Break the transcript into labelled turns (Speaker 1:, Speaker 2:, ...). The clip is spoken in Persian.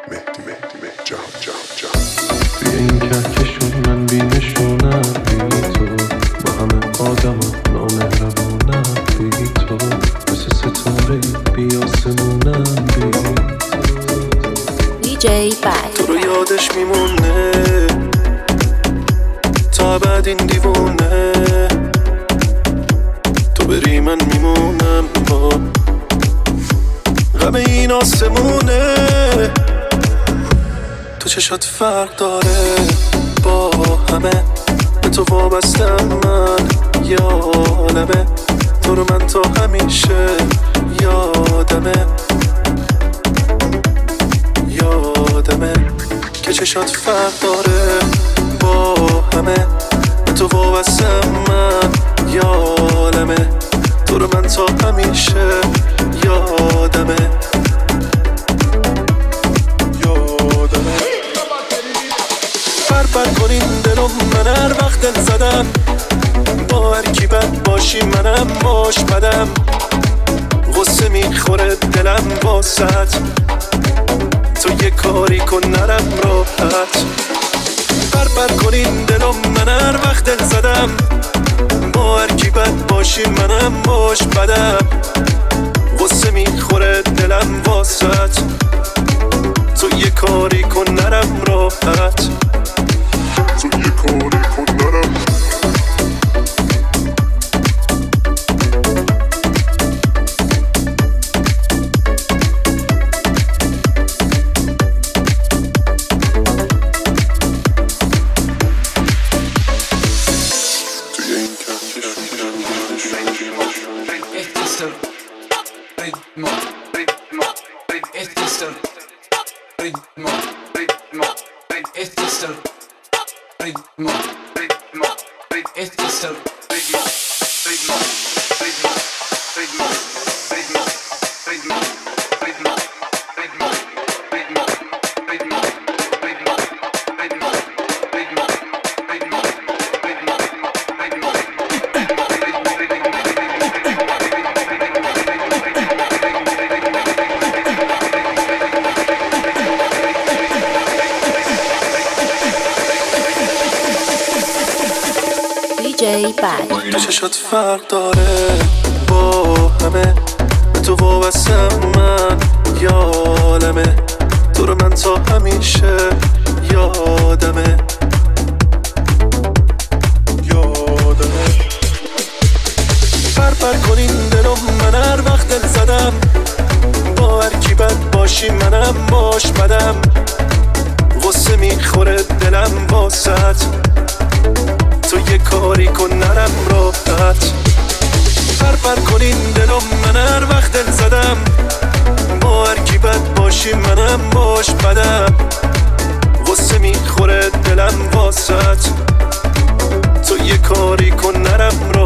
Speaker 1: بی این کهکشون من بی نشونم بی تو، با همه آدم نامهربونم بی تو، مثل ستاره بی آسمونم بی
Speaker 2: DJ Bad.
Speaker 1: تو رو یادش میمونه تا بعد این دیوونه، تو بری من میمونم با غم این آسمونه. تو چشات فرق داره با همه، به تو وابستم من یادمه، تو رو من تا همیشه یادمه که چشات فرق داره با همه، به تو وابستم من یادمه، تو رو من تا همیشه یادمه. بر کنین دلم، من هر وقت دل زدم با هر کی بد باشی منم باش بدم، غصه میخوره دلم واسط، تو یه کاری کن نرم راحت. بر کنین دلم، من هر وقت دل زدم با هر کی بد باشی منم باش بدم، غصه میخوره دلم واسط، تو یه کاری کن نرم راحت.
Speaker 2: DJ Bad.
Speaker 1: تو چشات فرق داره با همه، به تو وابستم من یادمه، تو رو من تا همیشه یادمه. بر کنین دلم، من هر وقت دل زدم با هر کی بد باشی منم باش بدم، غصه میخوره دلم واسط، تو یه کاری کن نرم راحت. بر کنین دلم، من هر وقت دل زدم با هر کی بد باشی منم باش بدم، غصه میخوره دلم واسط، تو یه کاری کن نرم راحت.